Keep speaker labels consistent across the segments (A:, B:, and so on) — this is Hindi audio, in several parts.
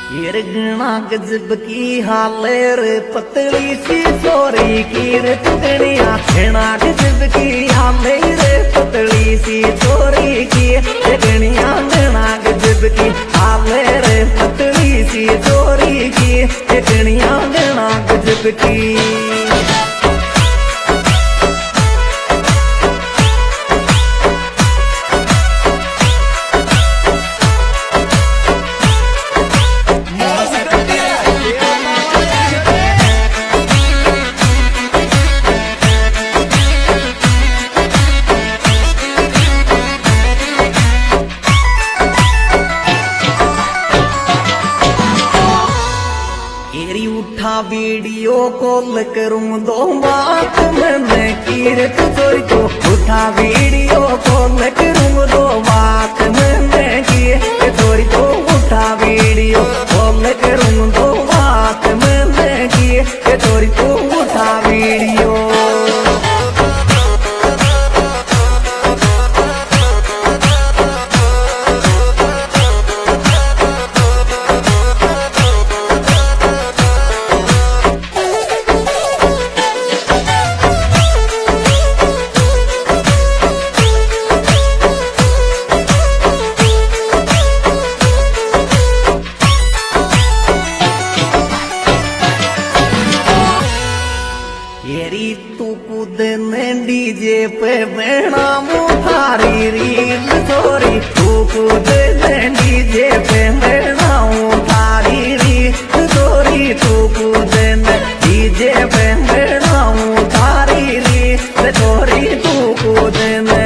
A: ये गणा गजब की हालेर पतली सी छोरी की रे टुकड़िया गणा गजब की हालेर पतली सी छोरी की गणिया गणा गजब की हालेर पतली सी छोरी की गणिया गणा गजब की। उठा वीडियो कॉल करूं दो बात मैंने कीरत चोरी को उठा वीडियो कॉल करूं दो बात मैंने की चोरी को उठा वीडियो कॉल करूं दो बात मैंने की चोरी को उठा वीडियो। तू कूदने डीजे पे बहना मुठारी रील छोरी तू कूदने डीजे पे बहना मुठारी रील छोरी तू कूदने डीजे पे बहना मुठारी रील छोरी तू कूदने।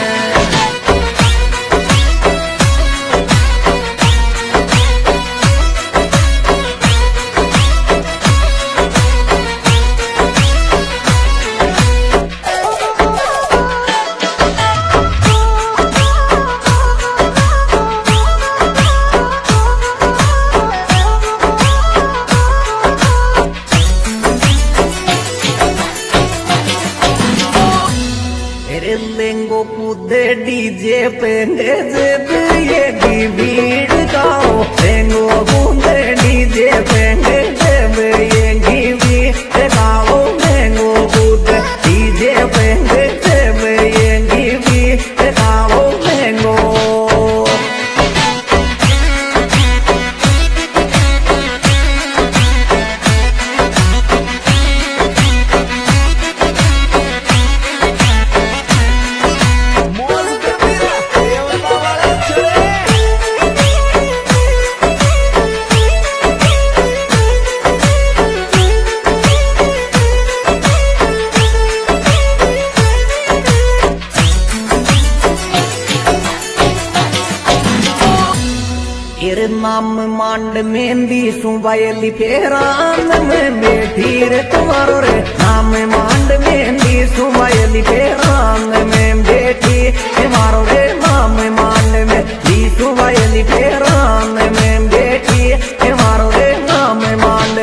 A: लेंगो कूदे डीजे पे जब ये भीड़ गाओ लेंगो कूदे डीजे पे जब ये भीड़ गाओ लेंगो कूदे डीजे पे जब ये भीड़ गाओ लेंगो। नाम मांड मेहंदी सुबायली फेरान में बैठी रे तुम्हारो रे नाम मांड मेहंदी सुबायली फेरान में बैठी तुम्हारो रे नाम मांड मेहंदी सुबायली फेरान में बैठी तुम्हारो रे नाम मांड।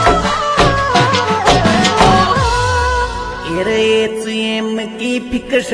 A: की फिक्र